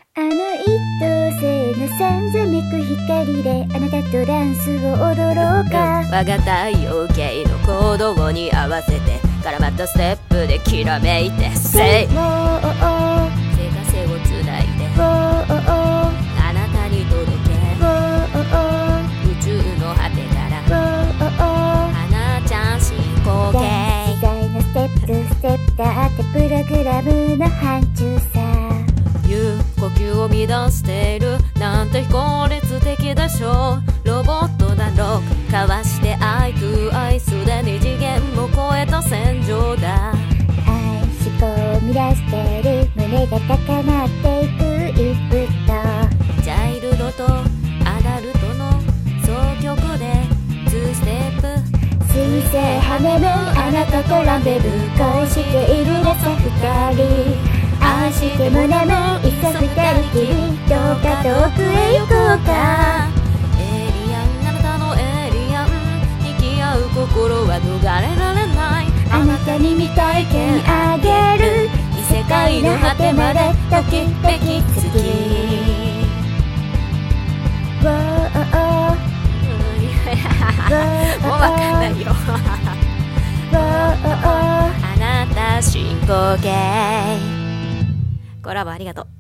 あの一等星のさんざめく光であなたとダンスを踊ろうか。 我が太陽系の行動に合わせて絡まったステップできらめいてせい生活をつないであなたに届け宇宙の果てから花ちゃん進行形自在なステップステップだってプログラムの範疇さ。 呼吸を乱しているなんて非効率的でしょう。ロボットだろうかわして愛と愛すでに次元を超えた戦場だ。 愛思考を乱してる胸が高鳴っていくインプット。 チャイルドとアダルトの双極で2ステップ水星ハネムーンあなたとランデブー恋しているねさ二人。愛しても眠いいっそ二人きりどうか遠くへ行こうか。 エイリアンあなたのエイリアン引き合う心は逃れられない。 あなたに未体験あげる異世界の果てまでドキドキ好き。 もうわかんないよあなた進行形コラボありがとう。